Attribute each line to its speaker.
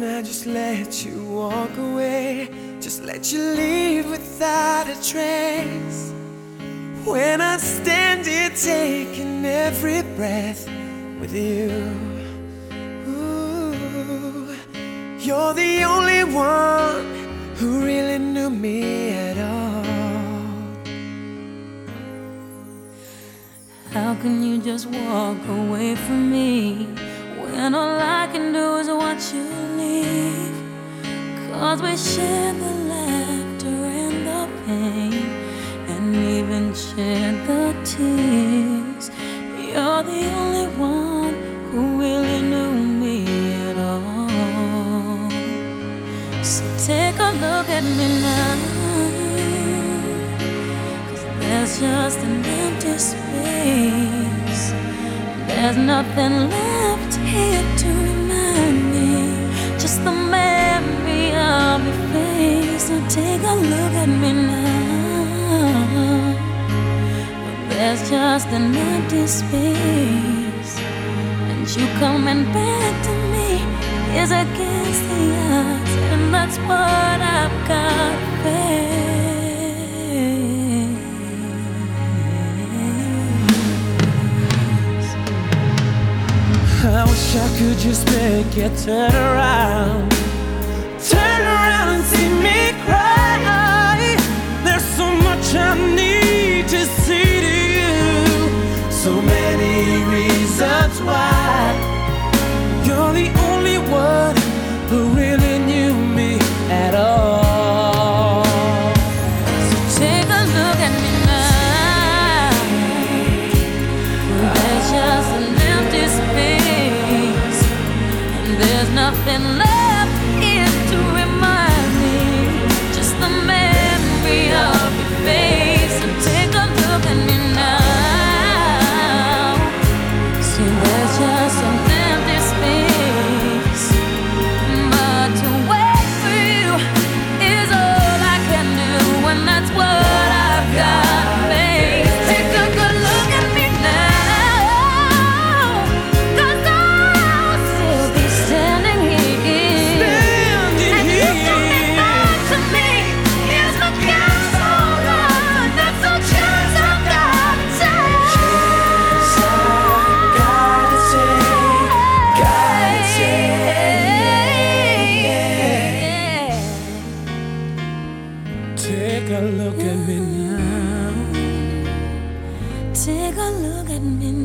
Speaker 1: I just let you walk away, just let you leave without a trace. When I stand here taking every breath with you, ooh, you're the only one who really knew me at all.
Speaker 2: How can you just walk away from me when all I can do is watch you leave? 'Cause we shared the laughter and the pain, and even shared the tears. You're the only one who really knew me at all. So take a look at me now, 'cause there's just an empty space. There's nothing left here to remind me, just the memory of your face. So take a look at me now. There's just an empty space, and you coming back to me is against the odds, and that's what I've got to face.
Speaker 1: I wish I could just make you turn around and see me cry. There's so much I need to say to you, so many reasons why. You're the only one who really knew me at all.
Speaker 2: So take a look at me now. There's just an empty space, and there's nothing left here to remind me, just the memory of your face. So take a look at me now. See, there's just an empty space, but to wait for you is all I can do, and that's what I've got to face. Take a good look at me now, 'cause I'll still be standing here. And you coming back to me is the chance all on. That's the chance I've got to take.
Speaker 1: Chance I've gotta take, gotta take. Take a look at me now.
Speaker 2: Take a look at me